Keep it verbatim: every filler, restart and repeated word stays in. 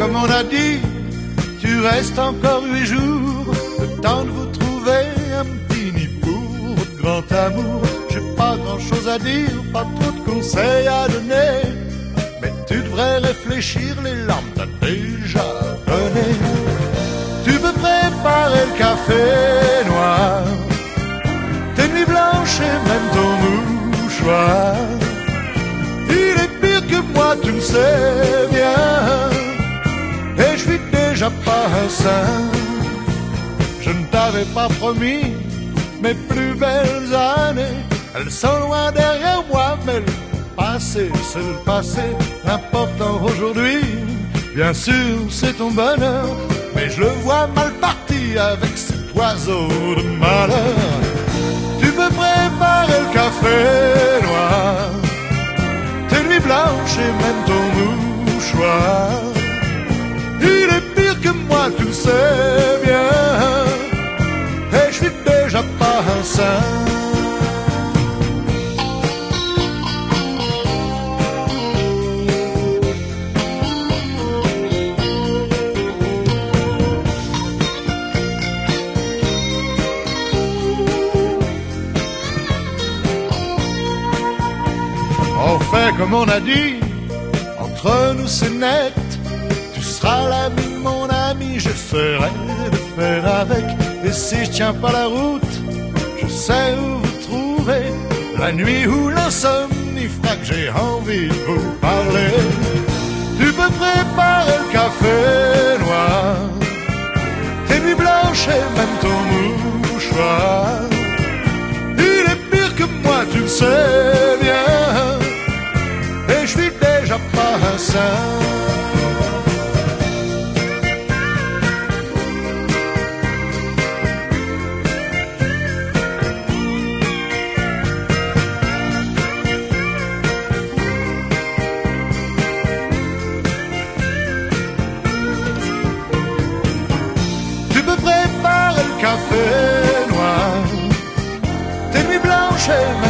comme on a dit, tu restes encore huit jours, le temps de vous trouver un petit nid pour votre grand amour. J'ai pas grand chose à dire, pas trop de conseils à donner, mais tu devrais réfléchir, les larmes t'as déjà donné. Tu peux préparer le café noir, tes nuits blanches et même ton mouchoir. Il est pire que moi, tu le sais bien, et je suis déjà pas un saint. Je ne t'avais pas promis mes plus belles années, elles sont loin derrière moi, mais le passé, c'est le passé. L'important aujourd'hui, bien sûr, c'est ton bonheur, mais je le vois mal parti avec cet oiseau de malheur. Tu peux préparer le café noir, tes nuits blanches et même ton mouchoir. Il est pire que moi, tu le sais bien, et je suis déjà pas un saint. On fait comme on a dit, entre nous c'est net. Tu seras l'ami de mon ami, j'essaierai de faire avec. Et si je tiens pas la route, je sais où vous trouver. La nuit où l'insomnie fera que j'ai envie de vous parler. Tu peux préparer le café noir, tes nuits blanches et même ton mouchoir. Il est pire que moi, tu le sais bien, et je suis déjà pas un saint. Tu peux préparer le café noir, tes nuits blanches et